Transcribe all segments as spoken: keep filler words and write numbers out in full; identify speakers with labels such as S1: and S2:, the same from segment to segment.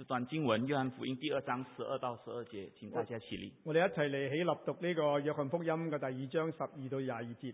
S1: 这段經文，約翰福音第二章十二到十二節，請大家起立。
S2: 我哋一齊嚟起立讀呢個約翰福音嘅第二章十二到廿二節。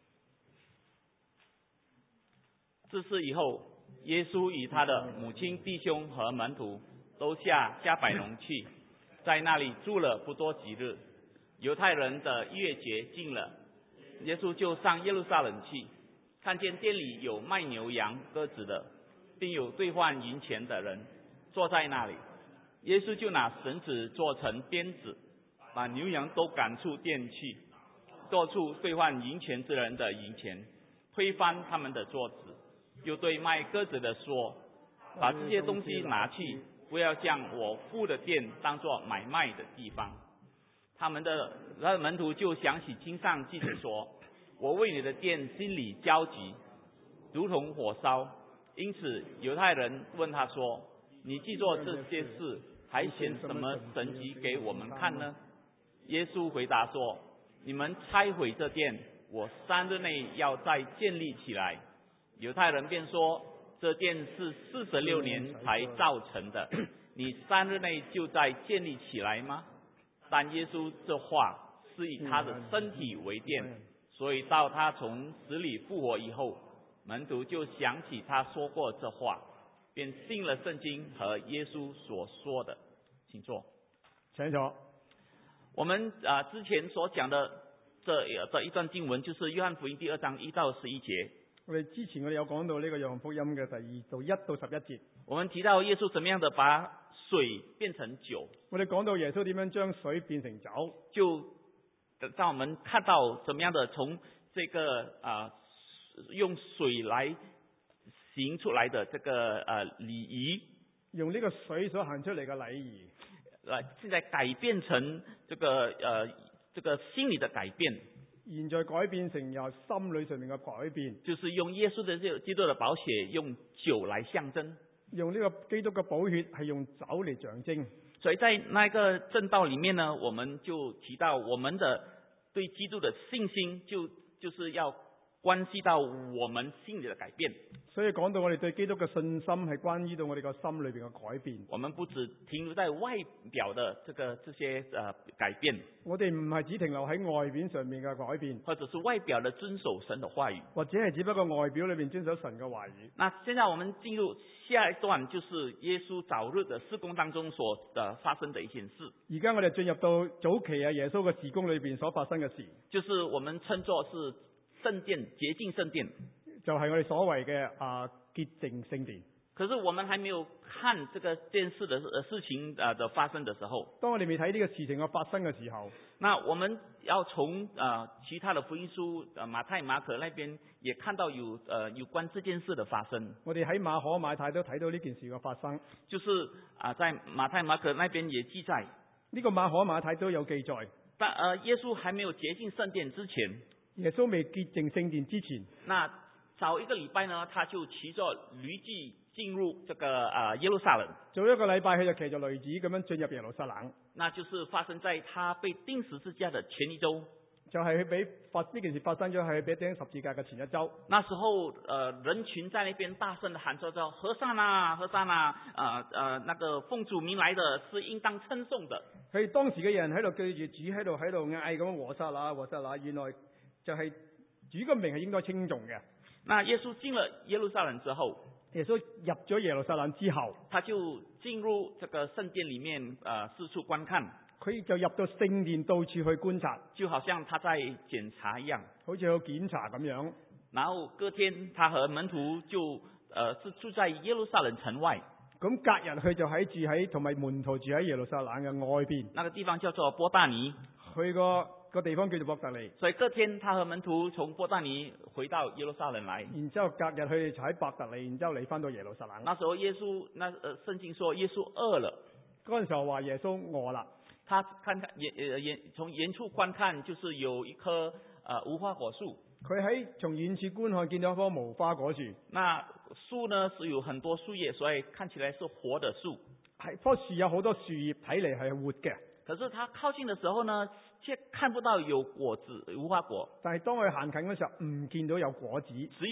S1: 自此以後，耶穌與他的母親、弟兄和門徒都下迦百農去，在那裡住了不多幾日。猶太人的逾越節近了，耶穌就上耶路撒冷去，看見店裡有賣牛羊鴿子的，並有兌換銀錢的人坐在那裡。耶穌就拿繩子做成鞭子，把牛羊都趕出店去，剁出兌換銀錢之人的銀錢，推翻他們的桌子。又對賣鴿子的說，把這些東西拿去，不要將我父的店當作買賣的地方。他們的他的門徒就想起經上記着說，我為你的店心裡焦急，如同火燒。因此猶太人問他說，你既做這些事，還顯什麼神蹟給我們看呢？耶穌回答說，你們拆毀這店，我三日內要再建立起來。猶太人便說，這殿是四十六年才造成的，你三日內就再建立起來嗎？但耶穌這話是以他的身體為殿，所以到他從死裡復活以後，門徒就想起他說過這話，便信了聖經和耶穌所說的。請坐。
S2: 請坐。
S1: 我們啊、呃、之前所講的這這一段經文，就是約翰福音第二章一到十一節。
S2: 我哋之前我哋有講到呢個約翰福音嘅第二到一到十一節。
S1: 我們提到耶穌怎麼樣的把水變成酒。
S2: 我哋講到耶穌點樣將水變成酒，
S1: 就讓我們看到怎麼樣的從這個啊、呃、用水來行出來的這個呃禮儀，
S2: 用呢個水所行出嚟嘅禮儀，
S1: 來現在改變成這個呃這個心理的改變。
S2: 現在改變成由心理上面嘅改變，
S1: 就是用耶穌的基督的寶血，用酒來象徵。
S2: 用呢個基督嘅寶血係用酒嚟象徵。
S1: 所以在那個正道裡面呢，我們就提到我們的對基督的信心就，就就是要關係到我們心裡的改變。
S2: 所以講到我哋對基督嘅信心係關於到我哋個心裏邊嘅改變。
S1: 我們不只停留在外表的這個這些呃改變，
S2: 我哋唔係只停留喺外表上面嘅改變，
S1: 或者是外表的遵守神的話語，
S2: 或者係只不過外表裏邊遵守神嘅話語。
S1: 那現在我們進入下一段，就是耶穌早日的事工當中所呃發生的一件事。
S2: 而家我哋進入到早期啊耶穌嘅事工裏邊所發生嘅事，
S1: 就是我們稱作是聖殿，潔淨聖殿，
S2: 就係我哋所謂嘅啊潔淨聖殿。
S1: 可是我們還沒有看這個件事的事情啊的發生的時候，
S2: 當我哋未睇呢個事情嘅發生嘅時候，
S1: 那我們要從啊其他的福音書啊馬太馬可那邊也看到有呃有關這件事的發生。
S2: 我哋喺馬可馬太都睇到呢件事嘅發生，
S1: 就是啊在馬太馬可那邊也記載，
S2: 呢個馬可馬太都有記載。
S1: 但呃耶穌還沒有潔淨聖殿之前，
S2: 耶穌未潔淨聖殿之前，
S1: 那早一個禮拜呢，他就騎着驢駒進入這個啊、呃、耶路撒冷。
S2: 早一個禮拜佢就騎着驢子咁樣進入耶路撒冷。
S1: 那就是發生在他被釘十字架的前一周。
S2: 就係佢俾發呢件事發生咗係俾釘十字架嘅前一周。
S1: 那時候，呃人群在那邊大聲地喊說着和散那，和散那，呃呃那個奉主名來的是應當稱頌的。
S2: 佢當時嘅人喺度記住主喺度喺度嗌咁和散那和散那，原來就係主嘅名係應該稱頌嘅。
S1: 那耶穌進了耶路撒冷之後，
S2: 耶穌入咗耶路撒冷之後，
S1: 他就進入這個聖殿裡面，呃四處觀看。
S2: 佢就入到聖殿到處去觀察，
S1: 就好像他在檢查一樣，
S2: 好似有檢查咁樣。
S1: 然後隔天，他和門徒就，呃是住在耶路撒冷城外。
S2: 咁隔日佢就喺住喺同埋門徒住喺耶路撒冷嘅外邊，
S1: 那個地方叫做伯大尼。
S2: 去個個地方叫做伯特利。
S1: 所以隔天，他和門徒從伯大尼回到耶路撒冷來。
S2: 然之後隔日佢哋就喺伯特利，然之後嚟翻到耶路撒冷。
S1: 那時候耶穌，那呃聖經說耶穌餓了。
S2: 嗰陣時候話耶穌餓啦。
S1: 他看看遠呃遠從遠處觀看，就是有一棵呃無花果樹。
S2: 佢喺從遠處觀看見到一棵無花果樹。
S1: 那樹呢是有很多樹葉，所以看起來是活的樹。
S2: 係棵樹有好多樹葉，睇嚟係活嘅。
S1: 可是他靠近的時候呢，卻看不到有果子無花果。
S2: 但係當佢行近嘅時候，唔見到有果子，
S1: 只有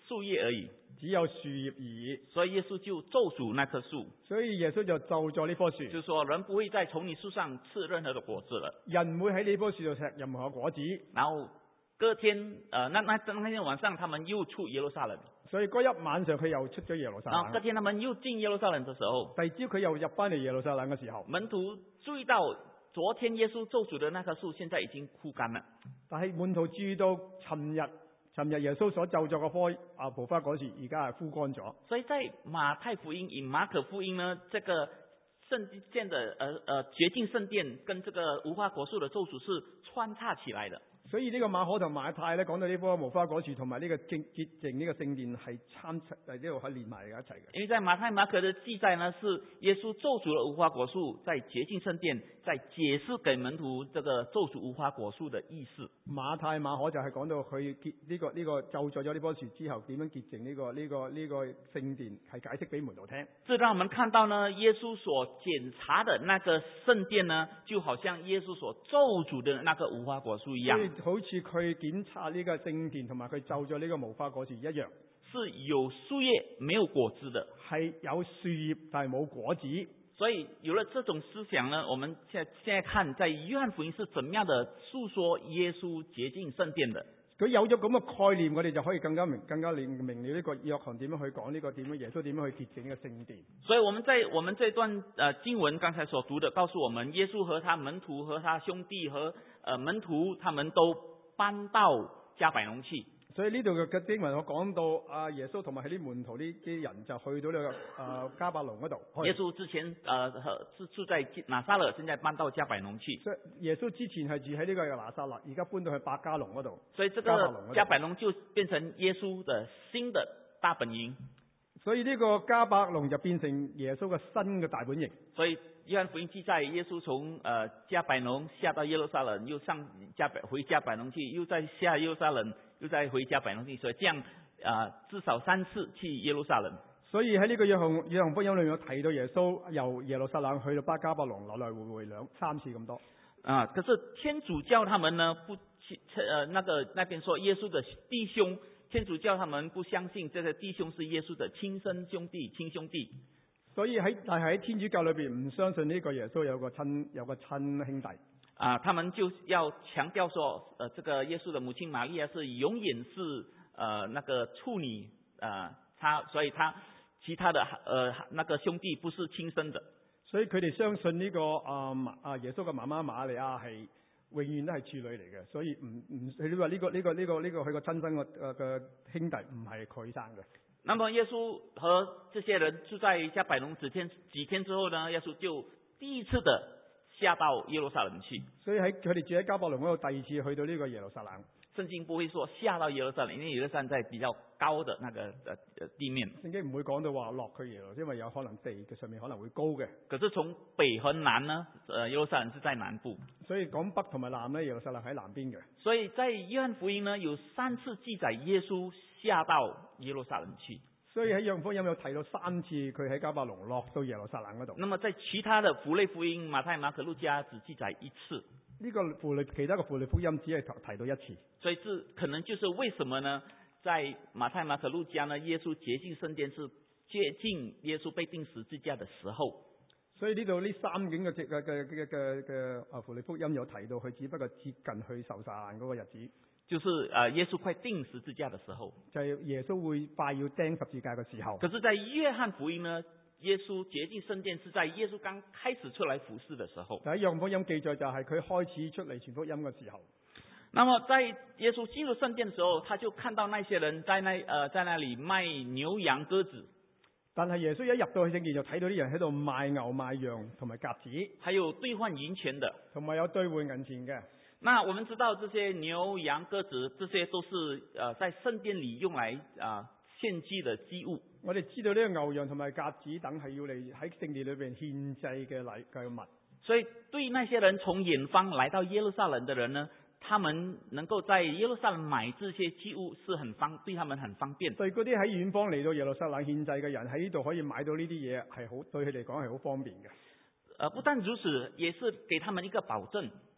S1: 樹葉而已，
S2: 只有樹葉而已。
S1: 所以耶穌就咒詛那棵樹，
S2: 所以耶穌就咒咗呢棵樹，
S1: 就說人不會再從你樹上吃任何的果子了。
S2: 人唔會喺呢棵樹度食任何果子。
S1: 然後隔天，呃，那那那天晚上，他們又出耶路撒冷。
S2: 所以嗰一晚上佢又出咗耶路撒冷。
S1: 然後隔天他們又進耶路撒冷的時候，
S2: 第二朝佢又入翻嚟耶路撒冷嘅時候，
S1: 門徒注意到昨天耶穌咒詛的那棵樹，現在已經枯乾了。
S2: 但係門徒注意到尋日尋日耶穌所咒咗嗰棵啊無花果樹，而家係枯乾咗。
S1: 所以在馬太福音與馬可福音呢，這個聖殿的，呃呃潔淨聖殿跟這個無花果樹的咒詛是穿插起來的。
S2: 所以呢個馬可同馬太咧講到呢棵無花果樹同埋呢個潔潔淨呢個聖殿係參誒呢度係連埋喺一齊嘅。
S1: 因為在馬太馬可的記載呢，是耶穌咒詛了無花果樹，在潔淨聖殿，在解釋給門徒這個咒詛無花果樹的意思。
S2: 馬太馬可就係講到佢潔呢個呢、這個咒詛咗呢棵樹之後點樣潔淨呢、這個呢、這個呢、這個聖殿，係解釋俾門徒聽。
S1: 這讓我們看到呢，耶穌所檢查的那個聖殿呢，就好像耶穌所咒詛的那個無花果樹一樣。
S2: 好似佢檢查呢個聖殿同埋佢咒咗呢個無花果樹一樣，
S1: 是有樹葉沒有果子的，
S2: 係有樹葉但係冇果子。
S1: 所以有了這種思想呢，我們現在現在看在約翰福音是怎麼樣的訴說耶穌潔淨聖殿的。
S2: 佢有咗咁嘅概念，我哋就可以更加明更加明明了呢個約翰點樣去講呢個點樣耶穌點樣去潔淨呢個聖殿。
S1: 所以我們在我們這段呃經文剛才所讀的，告訴我們耶穌和他門徒和他兄弟和呃門徒他們都搬到迦百農去。
S2: 所以呢度嘅經文我講到啊，耶穌同埋佢啲門徒呢啲人就去到呢、這個啊迦百農嗰度。
S1: 耶穌之前呃是住在拿撒勒，現在搬到迦百農去。
S2: 所以耶穌之前係住喺呢個拿撒勒，而家搬到去伯加農嗰度。
S1: 所以這個迦百農就變成耶穌的新的大本營。
S2: 所以呢個迦百農就變成耶穌嘅新嘅大本營。
S1: 所以約翰福音記載，耶穌從呃迦百農下到耶路撒冷，又上迦百回迦百農去，又再下耶路撒冷，又再回迦百農去，所以這樣啊、呃、至少三次去耶路撒冷。
S2: 所以喺呢個約翰約翰福音裏面有提到耶穌由耶路撒冷去到巴迦百農來來回回兩三次咁多。
S1: 啊，可是天主教他們呢不呃那個那邊說耶穌的弟兄，天主教他們不相信這個弟兄是耶穌的親生兄弟親兄弟。
S2: 所以喺但係喺天主教裏邊唔相信呢個耶穌有個親有個親兄弟。
S1: 啊，他們就要強調說，呃，這個耶穌的母親瑪利亞是永遠是呃那個處女，呃，他所以他其他的呃那個兄弟不是親生的。
S2: 所以佢哋相信呢、這個啊啊耶穌嘅媽媽瑪利亞係永遠都係處女嚟嘅，所以唔唔佢話呢個呢、這個呢、這個呢、這個佢個親生嘅嘅兄弟唔係佢生嘅。
S1: 那麼耶穌和這些人住在迦百農幾天幾天之後呢，耶穌就第一次的下到耶路撒冷去。
S2: 所以喺佢哋住喺迦百農嗰度，第二次去到呢個耶路撒冷。
S1: 聖經不會說下到耶路撒冷，因為耶路撒冷在比較高的那個呃呃地面。
S2: 聖經唔會講到話落去耶路，因為有可能地嘅上面可能會高嘅。
S1: 可是從北和南呢，呃耶路撒冷是在南部。
S2: 所以講北同埋南呢，耶路撒冷喺南邊嘅。
S1: 所以在約翰福音呢，有三次記載耶穌下到耶路撒冷去。
S2: 所以喺約翰福音有提到三次佢喺迦百農落到耶路撒冷嗰度。
S1: 那麼在其他的符類福音，馬太、馬可、路加只記載一次。
S2: 呢個符類其他嘅符類福音只係提到一次。
S1: 所以這可能就是為什麼呢？在馬太、馬可、路加呢，耶穌潔淨聖殿是接近耶穌被釘十字架的時候。
S2: 所以呢度呢三卷嘅嘅嘅嘅嘅嘅啊符類福音有提到佢只不過接近去受殺嗰個日子。
S1: 就是誒耶穌快釘十字架的時候，
S2: 就係耶穌會快要釘十字架嘅時候。
S1: 可是，在約翰福音呢，耶穌潔淨聖殿是在耶穌剛開始出來服侍的時候。
S2: 喺約翰福音記載就係佢開始出嚟傳福音嘅時候。
S1: 那麼在耶穌進入聖殿的時候，他就看到那些人在那誒、呃、在那裡賣牛羊鴿子。
S2: 但係耶穌一入到去聖殿就睇到啲人喺度賣牛賣羊同埋鴿子，
S1: 還有兌換銀錢的，
S2: 同埋有兌換銀錢嘅。
S1: 那我們知道這些牛羊鴿子，這些都是呃在聖殿裏用來啊獻祭的祭物。
S2: 我哋知道呢個牛羊同埋鴿子等係要嚟喺聖殿裏邊獻祭嘅禮嘅物。
S1: 所以對那些人從遠方來到耶路撒冷的人呢，他們能夠在耶路撒冷買這些祭物是很方，對他們很方便。
S2: 對嗰啲喺遠方嚟到耶路撒冷獻祭嘅人喺呢度可以買到呢啲嘢，係好對佢嚟講係好方便嘅。
S1: 呃，不但如此，也是給他們一個保證。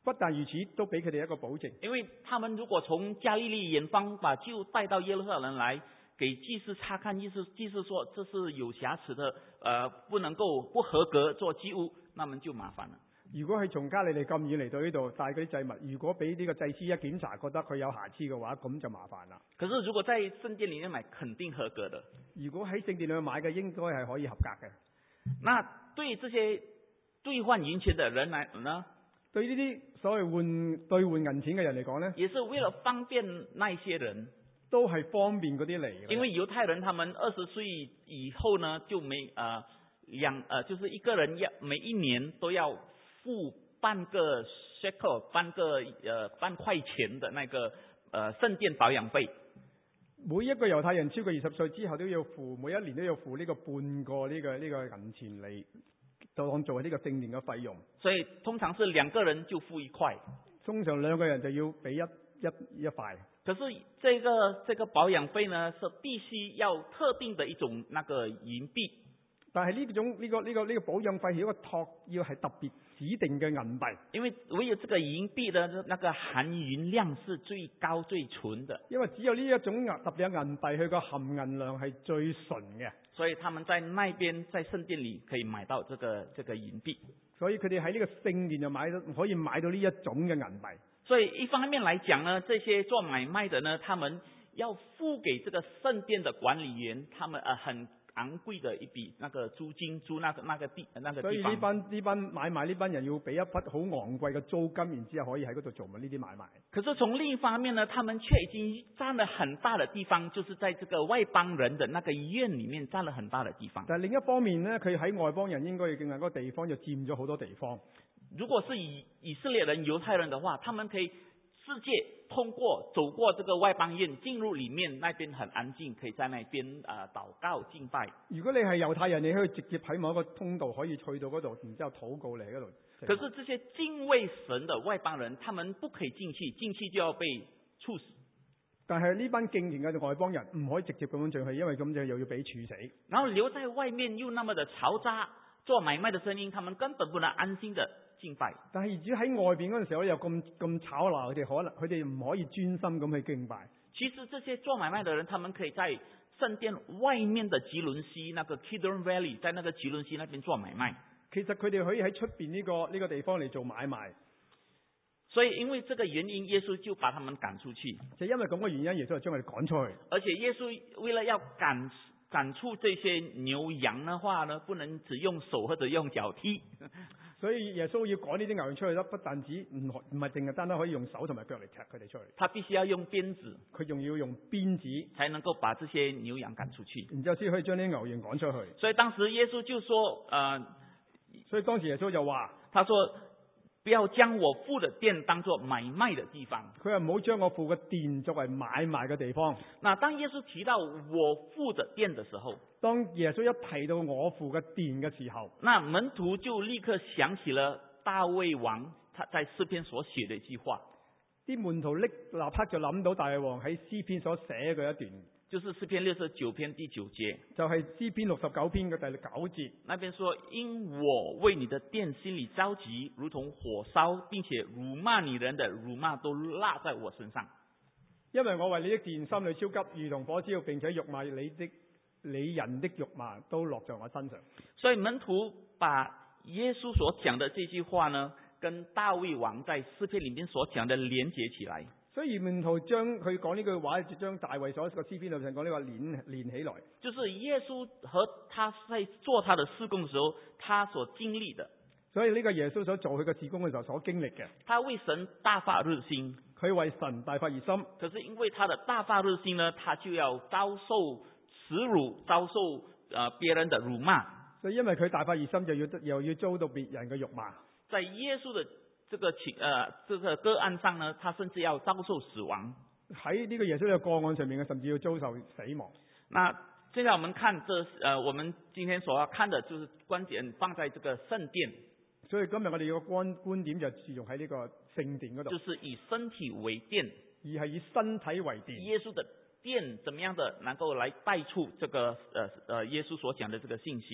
S2: 不但如此，都俾佢哋一個保證。
S1: 因為他們如果從加利利遠方把酒帶到耶路撒冷來，給祭司察看，意思祭司說這是有瑕疵的，呃，不能夠不合格做祭物，那麼就麻煩了。
S2: 如果係從加利利咁遠嚟到呢度帶嗰啲祭物，如果俾呢個祭司一檢查覺得佢有瑕疵嘅話，咁就麻煩啦。
S1: 可是如果在聖殿裡面買，肯定合格的。
S2: 如果喺聖殿裏面買嘅，應該係可以合格嘅。
S1: 那對這些兌換銀錢的人來呢？
S2: 對呢啲所謂換兌換銀錢嘅人嚟講呢，
S1: 也是為了方便那些人，
S2: 都係方便嗰啲嚟嘅。
S1: 因為猶太人他們二十歲以後呢，就沒呃兩呃，就是一個人要每一年都要付半個 shekel 半個呃半塊錢的那個呃聖殿保養費。
S2: 每一個猶太人超過二十歲之後都要付，每一年都要付呢個半個呢、這個呢、這個銀錢嚟就當做呢個聖殿嘅費用。
S1: 所以通常是兩個人就付一塊，
S2: 通常兩個人就要俾一一一塊。
S1: 可是這個這個保養費呢，是必須要特定的一種那個銀幣。
S2: 但係呢種呢、這個呢、這個呢、這個保養費係一個託，要係特別指定嘅銀幣。
S1: 因為唯有這個銀幣的那個含銀量是最高最純的。
S2: 因為只有呢一種特別嘅銀幣，佢個含銀量係最純嘅。
S1: 所以他們在那邊在聖殿裏可以買到這個這個銀幣。
S2: 所以佢哋喺呢個聖殿就買到可以買到呢一種嘅銀幣。
S1: 所以一方面來講呢，這些做買賣的呢，他們要付給這個聖殿的管理員，他們呃很昂貴的一筆那個租金，租那個那個地那個地方。
S2: 所以呢班呢班買賣呢班人要俾一筆好昂貴嘅租金，然之後可以喺嗰度做埋呢啲買賣。
S1: 可是從另一方面呢，他們卻已經佔了很大的地方，就是在這個外邦人的那個院裏面佔了很大的地方。
S2: 但係另一方面呢，佢喺外邦人應該要敬畏嗰個地方就佔咗好多地方。
S1: 如果是以以色列人、猶太人的話，他們可以直接通過走過這個外邦院進入裏面，那邊很安靜，可以在那邊啊、呃、禱告敬拜。
S2: 如果你係猶太人，你可以直接喺某一個通道可以去到嗰度，然之後禱告嚟嗰度。
S1: 可是這些敬畏神的外邦人，他們不可以進去，進去就要被處死。
S2: 但係呢班敬虔嘅外邦人唔可以直接咁樣進去，因為咁就又要被處死。
S1: 然後留在外面又那麼的嘈雜，做買賣的聲音，他們根本不能安心的敬拜。
S2: 但係至於喺外邊嗰陣時候又咁咁吵鬧，佢哋可能佢哋唔可以專心咁去敬拜。
S1: 其實這些做買賣的人，他們可以在聖殿外面的吉倫西那個 Kidron Valley， 在那個吉倫西那邊做買賣。
S2: 其實佢哋可以喺出邊呢個呢個地方嚟做買賣。
S1: 所以因為這個原因，耶穌就把他們趕出去。
S2: 就因為咁嘅原因，耶穌就將佢哋趕出去。
S1: 而且耶穌為了要趕趕出這些牛羊的話呢，不能只用手或者用腳踢。
S2: 所以耶穌要趕呢啲牛羊出去咧，不但止唔唔係淨係單單可以用手同埋腳嚟踢佢哋出去，
S1: 他必須要用鞭子，
S2: 佢仲要用鞭子，
S1: 才能夠把這些牛羊趕出去。
S2: 然之後先可以將啲牛羊趕出去。
S1: 所以當時耶穌就說，呃，
S2: 所以當時耶穌就話，
S1: 他說不要將我父的殿當作買賣的地方。
S2: 佢話唔好將我父嘅殿作為買賣嘅地方。
S1: 那當耶穌提到我父的殿的時候，
S2: 當耶穌一提到我父嘅殿嘅時候，
S1: 那門徒就立刻想起了大衛王他在詩篇所寫的一句話。
S2: 啲門徒立立刻就諗到大衛王喺詩篇所寫嘅一段，
S1: 就是詩篇六十九篇第九節，
S2: 就係詩篇六十九篇嘅第九節。
S1: 那邊說，因我為你的殿心裏着急，如同火燒，並且辱罵你人的辱罵都落在我身上。
S2: 因為我為你的殿心裏焦急，如同火燒，並且辱罵你的你人的辱罵都落在我身上。
S1: 所以門徒把耶穌所講的這句話呢，跟大衛王在詩篇裏面所講的連結起來。
S2: 所以門徒將佢講呢句話，就將大衛所個詩篇裏面講呢個連連起來。
S1: 就是耶穌和他在做他的事工的時候，他所經歷的。
S2: 所以呢個耶穌所做佢嘅事工嘅時候所經歷嘅。
S1: 他為神大發熱心，
S2: 佢為神大發熱心。
S1: 可是因為他的大發熱心呢，他就要遭受恥辱，遭受呃別人的辱罵。
S2: 所以因為佢大發熱心，就要又要遭到別人嘅辱罵。在
S1: 耶穌的這個情呃這個個案上呢，他甚至要遭受死亡。
S2: 喺呢個耶穌嘅個案上面，嘅甚至要遭受死亡。
S1: 那現在我們看這呃我們今天所要看的就是觀點放在這個聖殿。
S2: 所以今日我哋個觀觀點就注重喺呢個聖殿嗰度。
S1: 就是以身體為殿，
S2: 而係以身體為殿。
S1: 耶穌的殿怎麼樣的能夠來帶出這個呃呃耶穌所講的這個信息？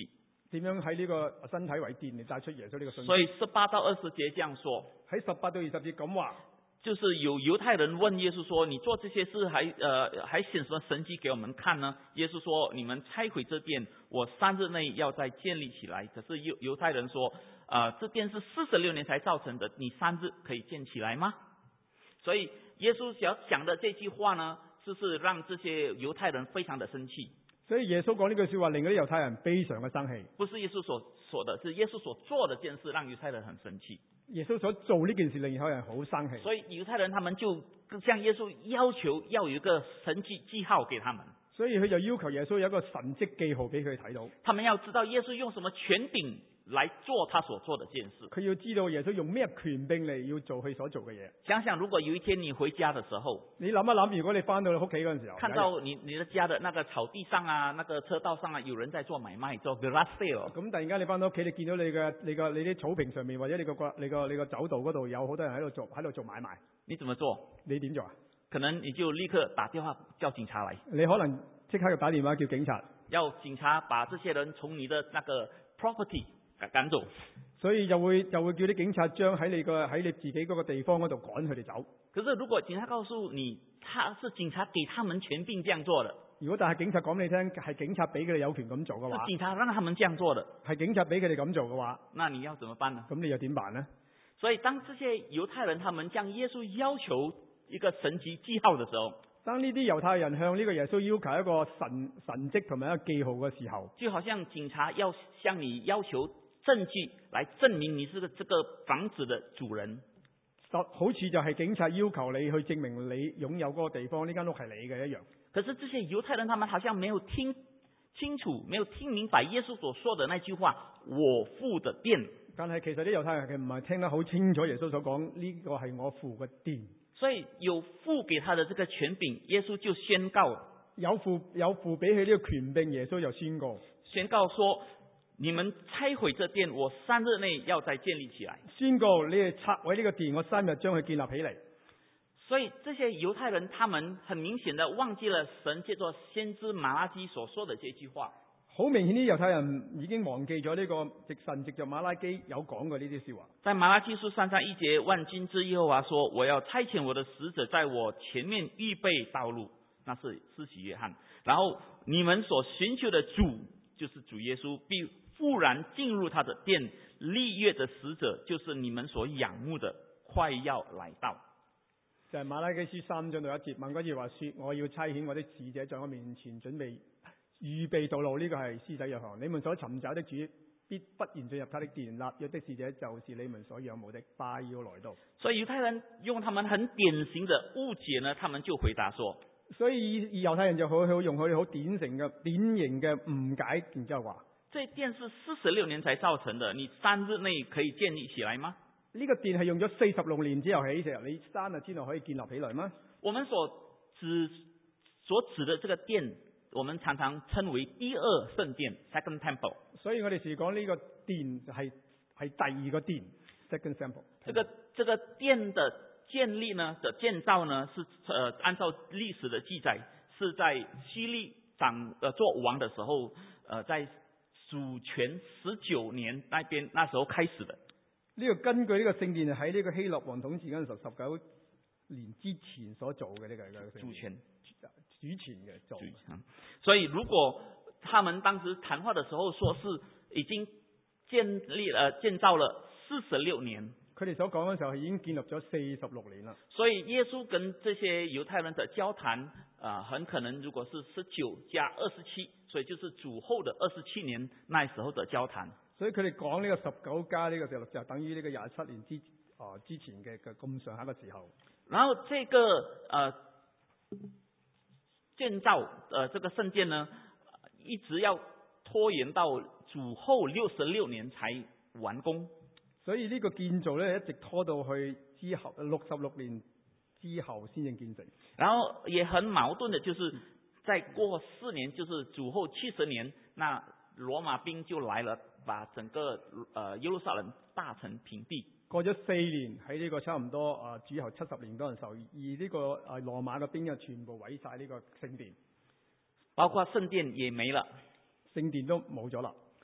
S2: 點樣喺呢個身體為殿嚟帶出耶穌呢個信息。
S1: 所以十八到二十節這樣說，
S2: 喺十八到二十節咁話，
S1: 就是有猶太人問耶穌說：你做這些事還呃還顯什麼神蹟給我們看呢？耶穌說：你們拆毀這殿，我三日內要再建立起來。可是猶猶太人說：呃這殿是四十六年才造成的，你三日可以建起來嗎？所以耶穌想講的這句話呢，就是讓這些猶太人非常的生氣。
S2: 所以耶穌講呢句說話，令嗰啲猶太人非常嘅生氣。
S1: 不是耶穌所說的，是耶穌所做的件事讓猶太人很生氣。
S2: 耶穌所做呢件事令猶太人好生氣。
S1: 所以猶太人他們就向耶穌要求要有一個神蹟記號給他們。
S2: 所以佢就要求耶穌有一個神蹟記號俾佢睇到。
S1: 他們要知道耶穌用什麼權柄來做他所做的件事。
S2: 佢要知道耶穌用咩權柄嚟要做佢所做嘅嘢。
S1: 想想如果有一天你回家的時候，
S2: 你諗一諗，如果你翻到你屋企嗰陣時候，
S1: 看到你你的家的那個草地上啊，那個車道上啊，有人在做買賣，做 garage sale。
S2: 咁突然間你翻到屋企，你見到你嘅你個你啲草坪上面或者你個你個你個走道嗰度有好多人喺度做喺度做買賣，
S1: 你怎麼做？
S2: 你點做啊？
S1: 可能你就立刻打電話叫警察來。
S2: 你可能即刻要打電話叫警察，
S1: 要警察把這些人從你的那個 property 趕走。
S2: 所以就會就會叫啲警察將喺你個喺你自己嗰個地方嗰度趕佢哋走。
S1: 可是如果警察告訴你，他是警察給他們權柄這樣做的，
S2: 如果但係警察講俾你聽係警察俾佢哋有權咁做嘅話，
S1: 是警察讓他們這樣做的，
S2: 係警察俾佢哋咁做嘅話，
S1: 那你要怎麼辦呢？
S2: 咁你又點辦呢？
S1: 所以當這些猶太人他們向耶穌要求一個神蹟記號的時候，
S2: 當呢啲猶太人向呢個耶穌要求一個神神蹟同埋一個記號嘅時候，
S1: 就好像警察要向你要求證據來證明你是個這個房子的主人，
S2: 好似就係警察要求你去證明你擁有嗰個地方，呢間屋係你嘅一樣。
S1: 可是這些猶太人他們好像沒有聽清楚，沒有聽明白耶穌所說的那句話，我父的殿。
S2: 但係其實啲猶太人佢唔係聽得好清楚耶穌所講呢個係我父嘅殿。
S1: 所以有父給他的這個權柄，耶穌就宣告，
S2: 有父有父俾佢呢個權柄，耶穌就宣告
S1: 宣告說，你們拆毀這殿，我三日內要再建立起來。
S2: 宣告你哋拆毀呢個殿，我三日將佢建立起嚟。
S1: 所以這些猶太人，他們很明顯的忘記了神借着先知馬拉基所說的這句話。
S2: 好明顯啲猶太人已經忘記咗呢個藉神藉着馬拉基有講過呢啲說話。
S1: 在馬拉基書三章一節，萬軍之耶和華說：我要差遣我的使者在我前面預備道路，那是施洗約翰。然後你們所尋求的主，就是主耶穌，必忽然進入他的殿，立約的使者，就是你們所仰慕的，快要來到。
S2: 就係馬拉基書三章到一節，萬軍之耶和華說：我要差遣我的使者在我面前準備預備道路。呢、這個係施洗約翰。你們所尋找的主，必不然進入他的殿，立約的使者就是你們所仰慕的，快要來到。
S1: 所以猶太人用他們很典型的誤解呢，他們就回答說：
S2: 所以猶太人就好好用佢哋好典型嘅典型嘅誤解，然之後話：
S1: 這殿是四十六年才造成的，你三日內可以建立起來嗎？
S2: 呢、這個殿係用咗四十六年之後起成，你三日之內可以建立起來嗎？
S1: 我們所指所指的這個殿，我們常常稱為第二聖殿 （Second Temple）。
S2: 所以我哋時講呢個殿係係第二個殿 （Second Temple）。
S1: 這個這個殿的建立呢的建造呢，是呃按照歷史的記載，是在希律掌呃做王的時候，呃在主權十九年那邊那時候開始的。
S2: 呢、這個根據呢個聖殿喺呢個希臘王統治嗰陣時候十九年之前所做嘅呢、這個嘅主權主權嘅做。
S1: 所以如果他們當時談話的時候說是已經建立呃建造了四十六年，
S2: 佢哋所講嘅時候係已經建立咗四十六年啦。
S1: 所以耶穌跟這些猶太人的交談啊、呃，很可能如果是十九加二十七，所以就是主後的二十七年那時候的交談。
S2: 所以佢哋講呢個十九加呢個就就等於呢個廿七年之啊、呃、之前嘅嘅咁上下嘅時候。
S1: 然後這個呃建造呃這個聖殿呢，一直要拖延到主後六十六年才完工。
S2: 所以呢個建造咧一直拖到去之後六十六年之後先至建成。
S1: 然後也很矛盾的，就是再過四年，就是主後七十年，那羅馬兵就來了。把整個呃耶路撒冷大城平地。
S2: 過咗四年喺呢個差唔多啊主後七十年嗰陣時候，而呢個啊羅馬嘅兵就全部毀晒呢個聖殿，
S1: 包括聖殿也沒了，
S2: 聖殿都冇咗啦。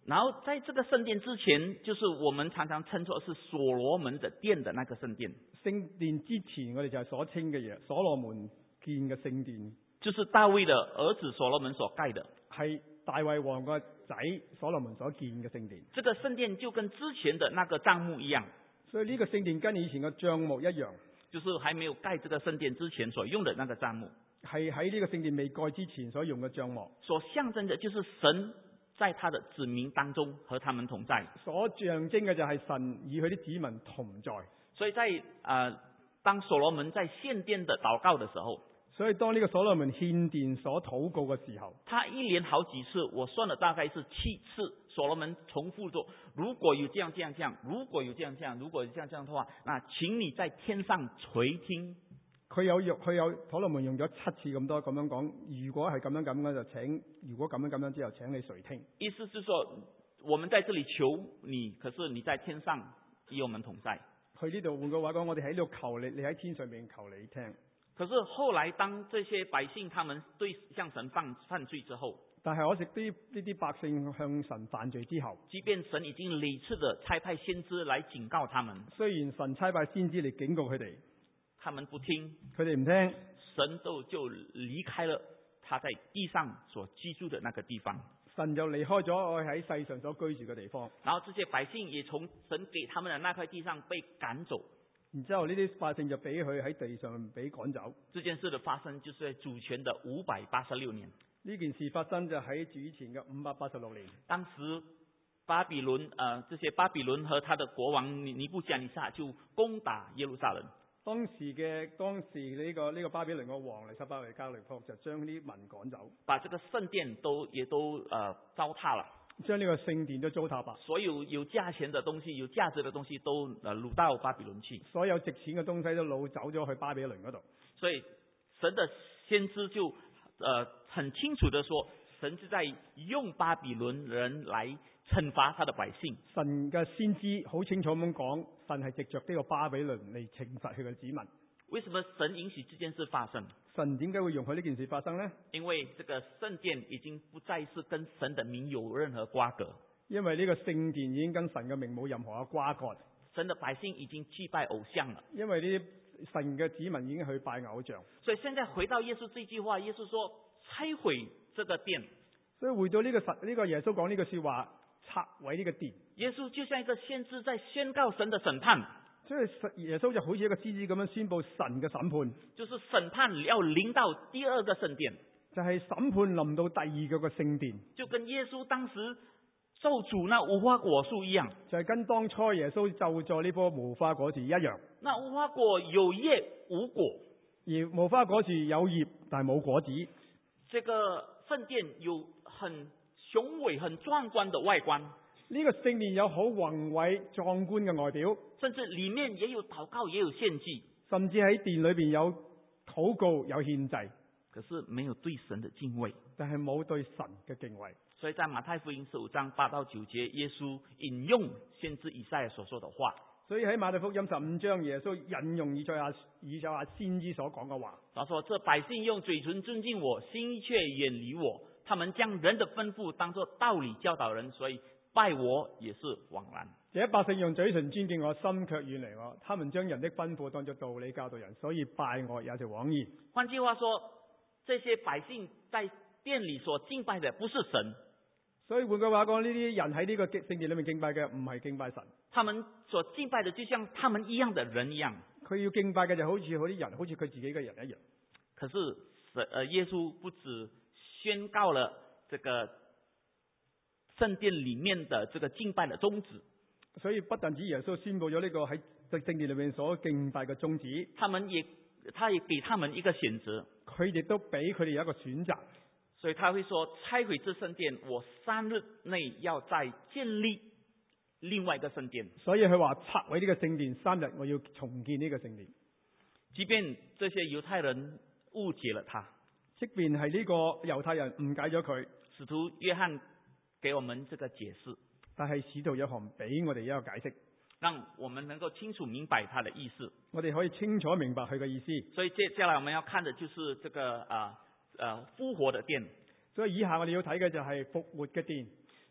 S1: 然後在這個聖殿之前，就是我們常常稱作是所羅門的殿的那個聖殿。
S2: 聖殿之前，我哋就係所稱嘅嘢，所羅門建嘅聖殿，
S1: 就是大衛的兒子所羅門所蓋的，
S2: 係大衛王個仔所羅門所建嘅聖殿。
S1: 這個聖殿就跟之前的那個帳幕一樣，
S2: 所以呢個聖殿跟以前嘅帳幕一樣，
S1: 就是還沒有蓋這個聖殿之前所用的那個帳幕，
S2: 係喺呢個聖殿未蓋之前所用嘅帳幕，
S1: 所象徵的就是神在他的子民當中和他們同在，
S2: 所象徵嘅就係神與佢啲子民同在。
S1: 所以在呃當所羅門在獻殿的禱告的時候，
S2: 所以當呢個所羅門獻殿所禱告嘅時候，
S1: 他一連好幾次，我算了大概是七次，所羅門重複說：如果有這樣這樣這樣，如果有這樣這樣，如果有這樣這樣的話，那請你在天上垂聽。
S2: 佢有用，佢有所羅門用咗七次咁多咁樣講。如果係咁樣咁樣就請，如果咁樣咁樣之後請你垂聽。
S1: 意思是說，我們在這裏求你，可是你在天上與我們同在。
S2: 佢呢度換句話講，我哋喺度求你，你喺天上面求你聽。
S1: 可是後來當這些百姓他們對向神犯犯罪之後，
S2: 但係可惜啲呢啲百姓向神犯罪之後，
S1: 即便神已經屢次的差派先知來警告他們，
S2: 雖然神差派先知嚟警告佢哋，
S1: 他們不聽，
S2: 佢哋唔聽，
S1: 神都就離開了他在地上所居住的那個地方，
S2: 神就離開咗我喺世上所居住嘅地方。
S1: 然後這些百姓也從神給他們的那塊地上被趕走。
S2: 然之後呢啲百姓就俾佢喺地上俾趕走。
S1: 這件事的發生就是在主權的五百八十六年。
S2: 呢件事發生就喺主前嘅五百八十六年。
S1: 當時巴比倫，呃，這些巴比倫和他的國王尼尼布甲尼撒就攻打耶路撒冷。
S2: 當時嘅當時呢、這個呢、這個巴比倫個王尼撒巴尼加尼卜就將啲民趕走，
S1: 把這個聖殿都也都呃糟蹋了。
S2: 將呢個聖殿都糟蹋吧，
S1: 所有有價錢的東西、有價值的東西都呃擄到巴比倫去。
S2: 所有值錢嘅東西都擄走咗去巴比倫嗰度。
S1: 所以神的先知就呃很清楚的說，神是在用巴比倫人來懲罰他的百姓。
S2: 神嘅先知好清楚咁講，神係藉着呢個巴比倫嚟懲罰佢嘅子民。
S1: 為什麼神允許這件事發生？
S2: 神點解會容許呢件事發生呢？
S1: 因為這個聖殿已經不再是跟神的名有任何瓜葛。
S2: 因為呢個聖殿已經跟神嘅名冇任何嘅瓜葛。
S1: 神的百姓已經祭拜偶像了。
S2: 因為呢啲神嘅子民已經去拜偶像。
S1: 所以現在回到耶穌這句話，耶穌說拆毀這個殿。
S2: 所以回到呢個神呢個耶穌講呢句說話，拆毀呢個殿。
S1: 耶穌就像一個先知在宣告神的審判。
S2: 所以耶穌就好似一個先知咁樣宣布神嘅審判，
S1: 就是審判要臨到第二個聖殿，
S2: 就係審判臨到第二個個聖殿，
S1: 就跟耶穌當時咒詛那無花果樹一樣，
S2: 就係跟當初耶穌咒詛呢棵無花果樹一樣。
S1: 那無花果有葉無果，
S2: 而無花果樹有葉但係冇果子。
S1: 這個聖殿有很雄偉、很壯觀的外觀。
S2: 呢個聖殿有好宏偉壯觀嘅外表，
S1: 甚至裏面也有禱告，也有獻祭，
S2: 甚至喺殿裏邊有禱告有獻祭，
S1: 可是沒有對神的敬畏，
S2: 但係冇對神嘅敬畏。
S1: 所以在馬太福音十五章八到九節，耶穌引用先知以賽亞所說的話。
S2: 所以喺馬太福音十五章，耶穌引用以賽亞以賽亞先知所講嘅話，
S1: 他說：這百姓用嘴唇尊敬我，心卻遠離我，他們將人的吩咐當作道理教導人，所以拜我也是枉然。
S2: 這百姓用嘴唇尊敬我，心卻遠離我。他們將人的吩咐當作道理教導人，所以拜我也是枉然。
S1: 換句話說，這些百姓在殿裏所敬拜的不是神。
S2: 所以換句話講，呢啲人喺呢個聖殿裏面敬拜嘅唔係敬拜神。
S1: 他們所敬拜的就像他們一樣的人一樣。
S2: 佢要敬拜嘅就好似嗰啲人，好似佢自己嘅人一樣。
S1: 可是，呃，耶穌不止宣告了這個聖殿裏面的這個敬拜的宗旨，
S2: 所以不但止耶穌宣布咗呢個喺聖殿裏面所敬拜嘅宗旨，
S1: 他們也，他也給他們一個選擇，
S2: 佢亦都俾佢哋有一個選擇。
S1: 所以他會說：拆毀這聖殿，我三日內要再建立另外一個聖殿。
S2: 所以佢話拆毀呢個聖殿，三日我要重建呢個聖殿。
S1: 即便這些猶太人誤解了他，
S2: 即便係呢個猶太人誤解咗佢，
S1: 使徒約翰給我們這個解釋，
S2: 但係使徒約翰俾我哋一個解釋，
S1: 讓我們能夠清楚明白他的意思。
S2: 我哋可以清楚明白佢嘅意思。
S1: 所以接下來我們要看的就是這個啊。呃，復活的殿，
S2: 所以以下我哋要睇嘅就係復活嘅殿。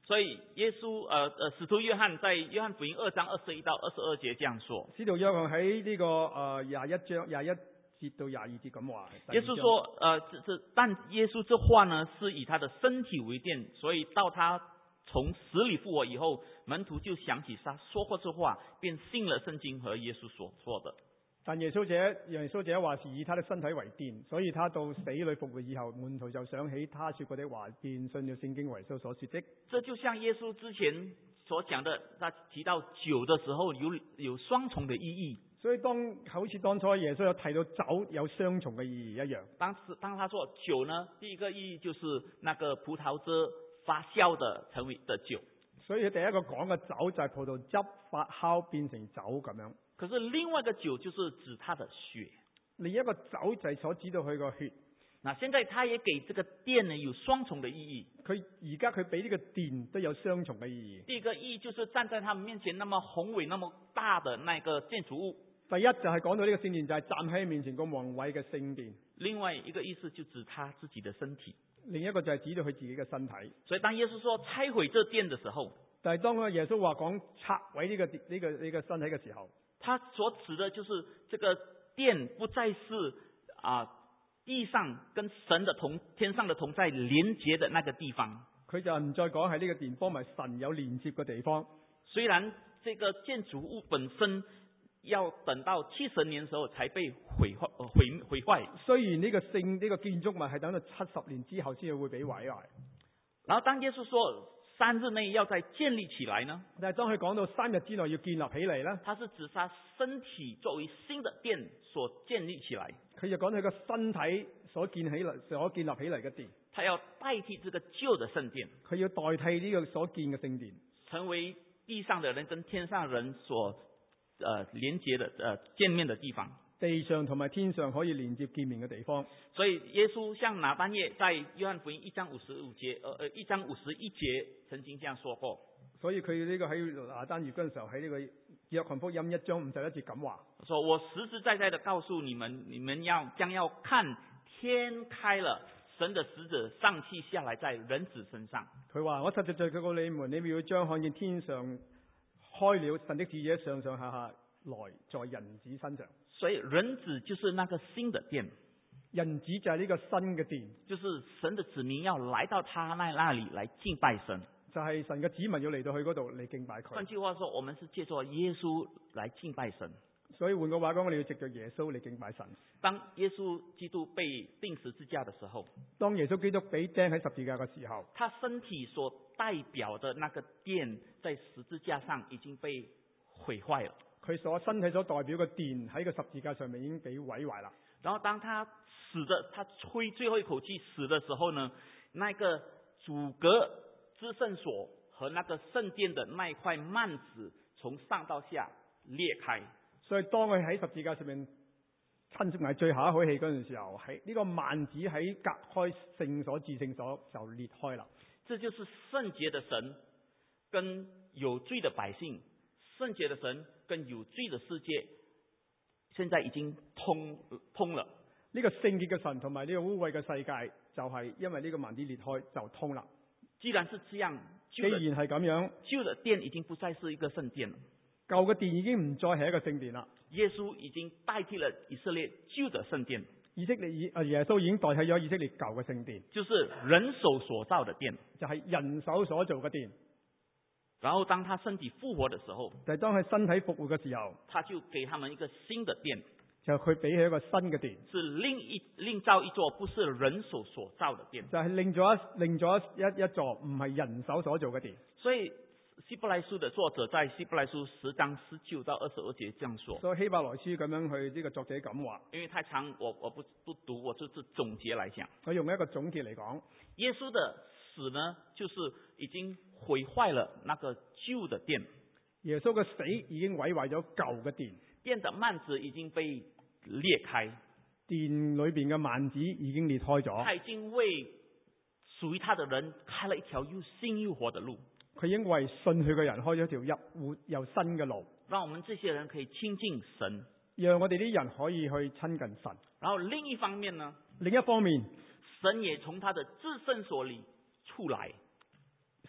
S1: 所以耶穌呃呃使徒約翰在約翰福音二章二十一到二十二節這樣說。
S2: 使徒約翰喺呢個誒廿一章廿一節到廿二節咁話。
S1: 耶穌說，呃，這這但耶穌這話呢，是以他的身體為殿，所以到他從死裏復活以後，門徒就想起他說過這話，便信了聖經和耶穌所說的。
S2: 但耶穌這耶穌這話是以他的身體為殿，所以他到死裏復活以後，門徒就想起他說過的話，便信了聖經為耶穌所說的。
S1: 這就像耶穌之前所講的，他提到酒的時候有有雙重的意義。
S2: 所以當好似當初耶穌有提到酒有雙重嘅意義一樣。
S1: 當時當他說酒呢，第一個意義就是那個葡萄汁發酵的成為的酒。
S2: 所以佢第一個講嘅酒就係葡萄汁發酵變成酒咁樣。
S1: 可是另外一個酒就是指他的血，
S2: 另一個酒就係所指到佢個血。
S1: 那現在他也給這個殿呢有雙重的意義。
S2: 佢而家佢俾呢個殿都有雙重嘅意義。
S1: 第一個意義就是站在他們面前那麼宏偉、那麼大的那個建築物。
S2: 第一就係講到呢個聖殿就係站喺面前個宏偉嘅聖殿。
S1: 另外一個意思就指他自己的身體。
S2: 另一個就係指到佢自己嘅身體。
S1: 所以當耶穌說拆毀這殿的時候，
S2: 但係當耶穌話講拆毀呢個呢、這個呢、這個身體嘅時候，
S1: 他所指的就是這個殿不再是啊、呃、地上跟神的同天上的同在連接的那個地方。
S2: 佢就唔再講係呢個殿幫埋神有連接嘅地方。
S1: 雖然這個建築物本身要等到七十年時候才被毀壞毀毀壞。
S2: 雖然呢個聖呢、這個建築物係等到七十年之後先至會被毀壞。
S1: 然後當耶穌說三日內要再建立起來呢？
S2: 但係當佢講到三日之內要建立起嚟呢，
S1: 他是指他身體作為新的殿所建立起來。
S2: 佢就講佢個身體所建起嚟、所建立起嚟嘅殿，
S1: 他要代替這個舊的聖殿，
S2: 佢要代替呢個所建嘅聖殿，
S1: 成為地上的人跟天上人所呃連接的呃見面的地方。
S2: 地上同埋天上可以連接見面嘅地方。
S1: 所以耶穌向拿但業在約翰福音一章五十五節，呃呃一章五十一節曾經這樣說過。
S2: 所以佢呢個喺拿但業嗰陣時候喺呢個約翰福音一章五十一節咁話：
S1: 說我實實在在的告訴你們，你們要將要看天開了，神的使者上去下來在人子身上。
S2: 佢話我實實在在告訴你們，你們要將看見天上開了，神的使者上上下下來在人子身上。
S1: 所以人子就是那個新的殿，
S2: 人子就係呢個新嘅殿，
S1: 就是神的子民要來到他那那裏來敬拜神，
S2: 就係、是、神嘅子民要嚟到去嗰度嚟敬拜佢。
S1: 換句話說，我們是借助耶穌來敬拜神。
S2: 所以換個話講，我哋要藉着耶穌嚟敬拜神。
S1: 當耶穌基督被釘十字架的時候，
S2: 當耶穌基督被釘喺十字架嘅時候，
S1: 他身體所代表的那個殿在十字架上已經被毀壞了。
S2: 佢所身體所代表嘅殿喺個十字架上面已經被毀壞啦。
S1: 然後當他死的，他吹最後一口氣死的時候呢，那個阻隔至聖所和那個聖殿的那一塊幔子從上到下裂開。所以當佢喺十字架上面親埋最後一口氣嗰陣時候，喺呢個幔子喺隔開聖所至聖所就裂開啦。這就是聖潔的神跟有罪的百姓，聖潔的神跟有罪的世界，現在已經通通了。呢個聖潔嘅神同埋呢個污穢嘅世界，就係因為呢個幔子裂開就通啦。既然是這樣，既然係咁樣，舊的殿已經不再是一個聖殿了。舊嘅殿已經唔再係一個聖殿啦。耶穌已經代替了以色列舊的聖殿。以色列以啊耶穌已經代替咗以色列舊嘅聖殿，就是人手所造的殿，就係人手所造嘅殿。然後當他身體復活的時候，就係當佢身體復活嘅時候，他就給他們一個新的殿，就佢俾佢一個新嘅殿，是另一另造一座，不是人手所造的殿，就係另咗一另咗一一座唔係人手所造嘅殿。所以希伯來書的作者在希伯來書十章十九到二十二節這樣說。所以希伯來書咁樣去呢個作者咁話，因為太長，我我不不讀，我就是總結來講。我用一個總結嚟講，耶穌的死呢，就是已經毀壞了那個舊的殿。耶穌嘅死已經毀壞咗舊嘅殿，殿的幔子已經被裂開，殿裏邊嘅幔子已經裂開咗。他已經為屬於他的人開了一條又新又活的路。佢已經為信佢嘅人開咗一條又活又新嘅路，讓我們這些人可以親近神，讓我哋啲人可以去親近神。然後另一方面呢，另一方面，神也從他的至聖所裏出來，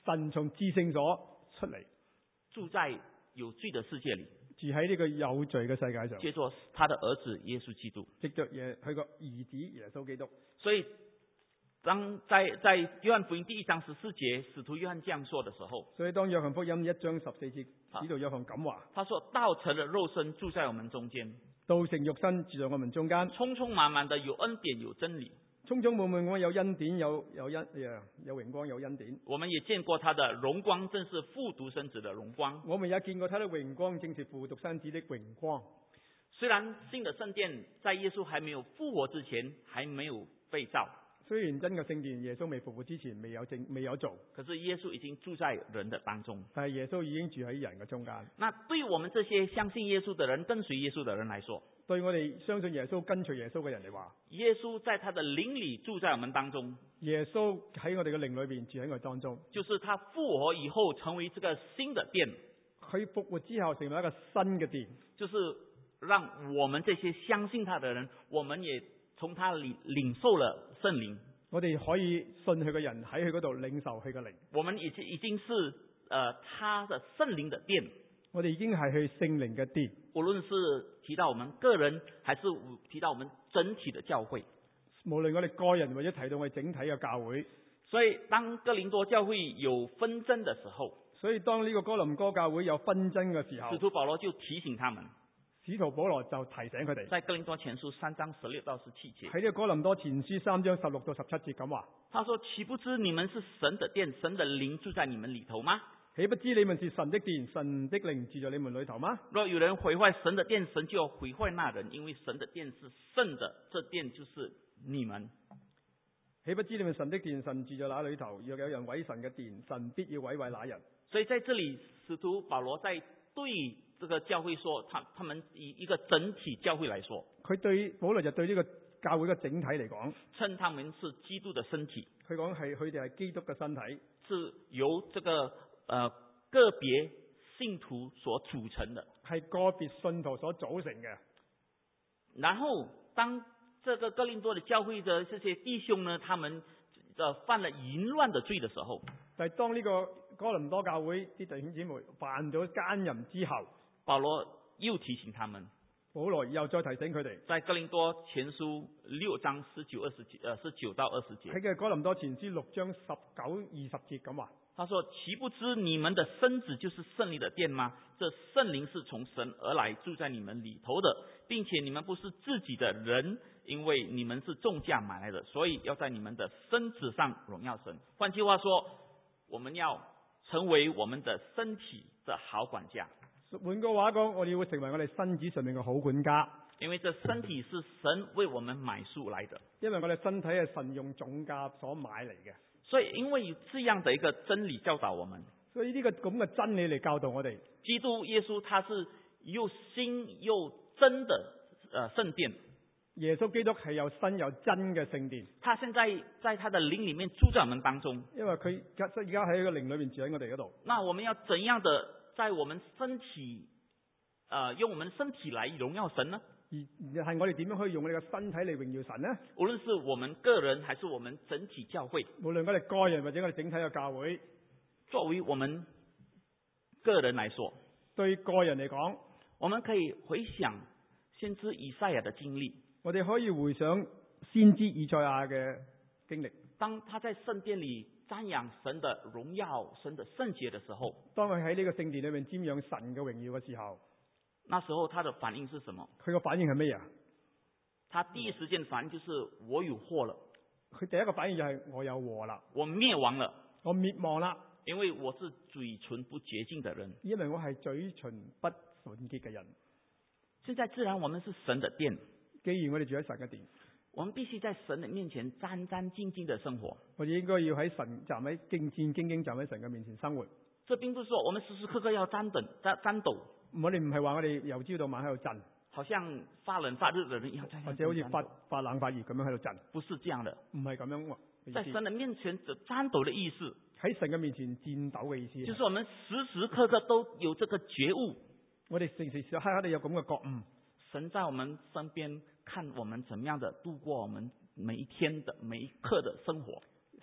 S2: 神從至聖所出嚟，
S1: 住在有罪的世界裏，
S2: 住喺呢個有罪嘅世界上，
S1: 借着他的兒子耶穌基督。
S2: 藉着耶佢個兒子耶穌基督。
S1: 所以當在在約翰福音第一章十四節，使徒約翰這樣說的時候，
S2: 所以當約翰福音一章十四節，使徒約翰咁話，
S1: 他說道成了肉身，住在我們中間，
S2: 道成肉身，住在我們中間，
S1: 充充滿滿的有恩典有真理，
S2: 充充滿滿咁有恩典，有有恩有榮光有恩典。
S1: 我們也見過他的榮光，正是父獨生子的榮光。
S2: 我們也見過他的榮光，正是父獨生子的榮光。
S1: 雖然新的聖殿在耶穌還沒有復活之前還沒有被造，
S2: 雖然真嘅聖殿耶穌未復活之前未有正未有做，
S1: 可是耶穌已經住在人的當中。
S2: 但係耶穌已經住喺人嘅中間。
S1: 那對我們這些相信耶穌的人、跟隨耶穌的人來說，
S2: 對我哋相信耶穌、跟隨耶穌嘅人嚟話，
S1: 耶穌在他的靈裏住在我們當中，
S2: 耶穌喺我哋嘅靈裏邊住喺我哋當中，
S1: 就是他復活以後成為這個新的殿，
S2: 佢復活之後成為一個新嘅殿，
S1: 就是讓我們這些相信他的人，我們也從他裏領受了聖靈。
S2: 我哋可以信佢嘅人喺佢嗰度領受佢嘅靈。
S1: 我們已經已經是呃他的聖靈的殿。
S2: 我哋已經係去聖靈嘅殿。
S1: 無論是提到我們個人，還是提到我們整體的教會，
S2: 無論我哋個人或者提到我哋整體嘅教會。
S1: 所以當哥林多教會有紛爭的時候，
S2: 所以當呢個哥林多教會有紛爭嘅時候，
S1: 使徒保羅就提醒他們。
S2: 使徒保羅就提醒佢哋，
S1: 在哥林多前書三章十六到十七節，
S2: 喺呢個哥林多前書三章十六到十七節咁話，
S1: 他說：豈不知你們是神的殿，神的靈住在你們裏頭嗎？
S2: 豈不知你們是神的殿，神的靈住在你們裏頭嗎？
S1: 若有人毀壞神的殿，神就要毀壞那人，因為神的殿是聖的，這殿就是你們。
S2: 豈不知你們神的殿，神住在那裏頭？若有人毀神嘅殿，神必要毀壞那人。
S1: 所以在這裏，使徒保羅在對這個教會說，他他們以一個整體教會來說，
S2: 佢對保羅就對呢個教會嘅整體嚟講，
S1: 稱他們是基督的身體。
S2: 佢講係佢哋係基督嘅身體，
S1: 是由這個呃個別信徒所組成的，
S2: 係個別信徒所組成嘅。
S1: 然後當這個哥林多的教會的這些弟兄呢，他們呃犯了淫亂的罪的時候，
S2: 但係當呢個哥林多教會啲弟兄姊妹犯咗奸淫之後，
S1: 保羅又提醒他們，
S2: 保羅又再提醒佢哋，
S1: 在哥林多前書六章十九二十節，呃十九到二十節，
S2: 喺嘅哥林多前書六章十九二十節咁話，
S1: 他說：豈不知你們的身子就是聖靈的殿嗎？這聖靈是從神而來，住在你們裏頭的，並且你們不是自己的人，因為你們是重價買來的，所以要在你們的身子上榮耀神。換句話說，我們要成為我們的身體的好管家。
S2: 換句話講，我哋會成為我哋身子上面嘅好管家，
S1: 因為這身體是神為我們買贖來的，
S2: 因為我哋身體係神用重價所買嚟嘅。
S1: 所以因為有這樣的一個真理教導我們，
S2: 所以呢個咁嘅真理嚟教導我哋，
S1: 基督耶穌他是又新又真的呃聖殿。
S2: 耶穌基督係有新有真嘅聖殿，
S1: 他現在在他的靈裏面住在我們當中，
S2: 因為佢而家喺個靈裏面住喺我哋嗰度。
S1: 那我們要怎樣的在我們身體，呃用我們身體來榮耀神呢？
S2: 而係我哋點樣可以用我哋嘅身體嚟榮耀神呢？
S1: 無論是我們個人，還是我們整體教會，
S2: 無論我哋個人或者我哋整體嘅教會，
S1: 作為我們個人來說，
S2: 對個人嚟講，
S1: 我們可以回想先知以賽亞的經歷。
S2: 我哋可以回想先知以賽亞嘅經歷。
S1: 當他在聖殿裏瞻仰神的榮耀、神的聖潔的時候，
S2: 當佢喺呢個聖殿裏面瞻仰神嘅榮耀嘅時候，
S1: 那時候他的反應是什麼？
S2: 佢個反應係咩啊？
S1: 他第一時間反應就是我有禍了。
S2: 佢第一個反應就係我有禍啦，
S1: 我滅亡了，
S2: 我滅亡啦，
S1: 因為我是嘴唇不潔淨的人，
S2: 因為我係嘴唇不純潔嘅人。
S1: 現在自然我們是神的殿，
S2: 既然我哋住喺神嘅殿，
S1: 我們必須在神的面前戰戰兢兢的生活。
S2: 我哋應該要喺神站喺戰戰兢兢站喺神嘅面前生活。
S1: 這並不是說我們時時刻刻要戰等戰戰鬥，
S2: 我哋唔係話我哋由朝到晚喺度震，
S1: 好像發冷發熱的人一樣，
S2: 或者好似發發冷發熱咁樣喺度震，
S1: 不是這樣的，
S2: 唔係咁樣。
S1: 在神的面前戰鬥的意思，
S2: 喺神嘅面前戰鬥嘅意思，
S1: 就是我們時時刻刻都有這個覺悟，
S2: 我哋時時刻刻都有咁嘅覺悟。
S1: 神在我們身邊看我們怎麼樣的度過我們每一天的每一刻的生活，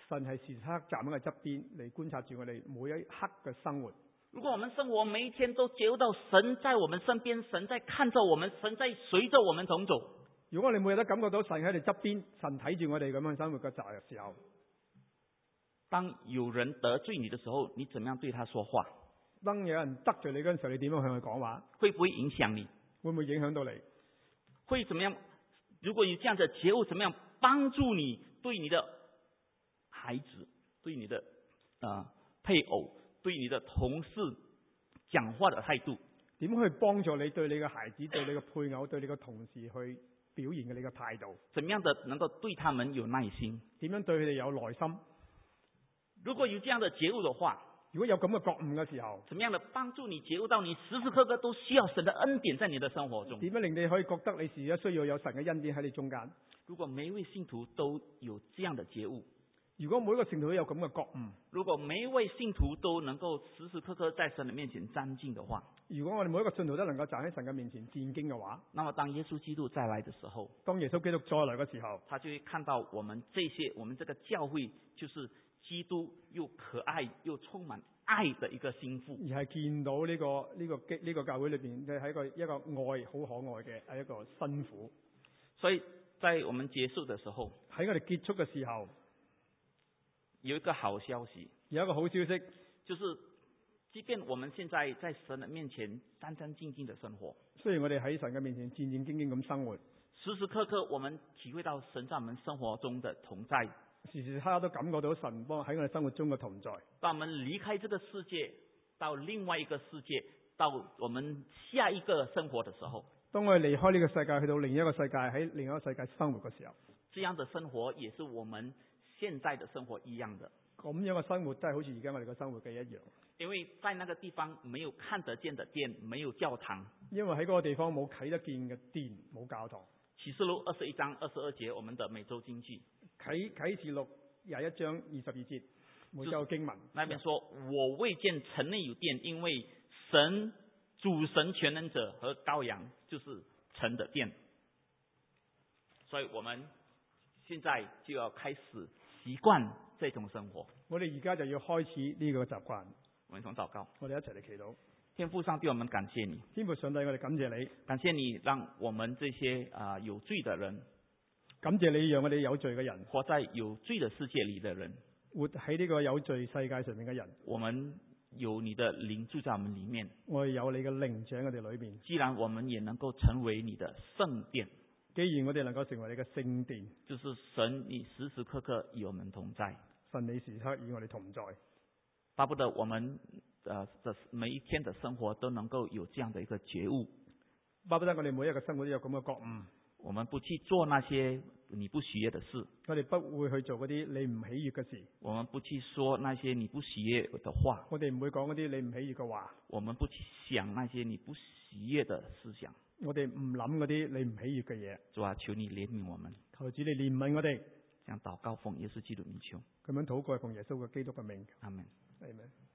S2: 神係時刻站喺我側邊嚟觀察住我哋每一刻嘅生活。
S1: 如果我們生活每一天都覺悟到神在我們身邊，神在看着我們，神在隨着我們同走。
S2: 如果我哋每日都感覺到神喺你側邊，神睇住我哋咁樣生活嘅時候，
S1: 當有人得罪你的時候，你怎麼樣對他說話？
S2: 當有人得罪你嗰陣時候，你點樣向佢講話？
S1: 會不會影響你？
S2: 會唔會影響到你？
S1: 會怎麼樣？如果有這樣的覺悟，怎麼樣幫助你對你的孩子、對你的啊、呃、配偶、對你的同事講話的態度？
S2: 點去幫助你對你嘅孩子、對你嘅配偶、對你嘅同事去表現嘅你嘅態度？
S1: 怎麼樣的能夠對他們有耐心？
S2: 點樣對佢哋有耐心？
S1: 如果有這樣的覺悟的話，
S2: 如果有咁嘅覺悟嘅時候，
S1: 怎麼樣的幫助你覺悟到你時時刻刻都需要神的恩典在你的生活中？
S2: 點樣令你可以覺得你時刻需要有神嘅恩典喺你中間？
S1: 如果每一位信徒都有這樣的覺悟，
S2: 如果每一個信徒都有咁嘅覺悟，
S1: 如果每一位信徒都能夠時時刻刻在神的面前站敬的話，
S2: 如果我哋每一個信徒都能夠站喺神嘅面前戰兢嘅話，
S1: 那麼當耶穌基督再來的時候，
S2: 當耶穌基督再來嘅時候，
S1: 他就會看到我們這些，我們這個教會就是基督又可愛又充滿愛的一個心腹，
S2: 而係見到呢、這個呢、這個呢、這個教會裏邊嘅係一個一個愛好可愛嘅係一個新婦。
S1: 所以在我們結束的時候，
S2: 喺我哋結束嘅時候，
S1: 有一個好消息，
S2: 有一個好消息，
S1: 就是即便我們現在在神的面前戰戰兢兢的生活，
S2: 雖然我哋喺神嘅面前戰戰兢兢咁生活，
S1: 時時刻刻我們體會到神在我們生活中的同在，
S2: 時時刻刻都感覺到神幫喺我哋生活中嘅同在。
S1: 當我們離開這個世界，到另外一個世界，到我們下一個生活的時候，
S2: 當我哋離開呢個世界，去到另一個世界，喺另一個世界生活嘅時候，
S1: 這樣的生活也是我們現在的生活一樣的。
S2: 咁樣嘅生活都係好似而家我哋嘅生活嘅一樣。
S1: 因為在那個地方沒有看得見的殿，沒有教堂。
S2: 因為喺嗰個地方冇睇得見嘅殿，冇教堂。
S1: 啟示錄二十一章二十二節，我們的每周經句。
S2: 啟啟示錄廿一章二十二節，每周經文。
S1: 那邊說，我未見城內有殿，因為神主神全能者和羔羊就是城的殿。所以我們現在就要開始習慣這種生活。
S2: 我哋而家就要開始呢個習慣。
S1: 我們同禱告，
S2: 我哋一齊嚟祈禱。
S1: 天父上帝，我們感謝你。
S2: 天父上帝，我哋感謝你，
S1: 感謝你讓我們這些啊、呃、有罪的人，
S2: 感謝你讓我哋有罪嘅人，
S1: 活在有罪的世界裏的人，
S2: 活喺呢個有罪世界上面嘅人，
S1: 我們有你的靈住在我們裏面，
S2: 我哋有你嘅靈長喺我哋裏邊。
S1: 既然我們也能夠成為你的聖殿，
S2: 既然我哋能夠成為你嘅聖殿，
S1: 就是神你時時刻刻與我們同在，
S2: 神你時刻與我哋同在。
S1: 巴不得我們呃的每一天的生活都能夠有這樣的一個覺悟，
S2: 巴不得我哋每一個生活都有咁嘅覺悟。
S1: 我們不去做那些你不喜悅的事，
S2: 我哋不會去做嗰啲你唔喜悅嘅事。
S1: 我們不去說那些你不喜悅的話，
S2: 我哋唔會講嗰啲你唔喜悅嘅話。
S1: 我們不去想那些你不喜悅的思想，
S2: 我哋唔諗嗰啲你唔喜悅嘅嘢。
S1: 主啊，求你憐憫我們，
S2: 求主你憐憫我哋。
S1: 將禱告奉耶穌基督名求，
S2: 咁樣禱告係奉耶穌嘅基督嘅名。
S1: 阿門。
S2: Amen.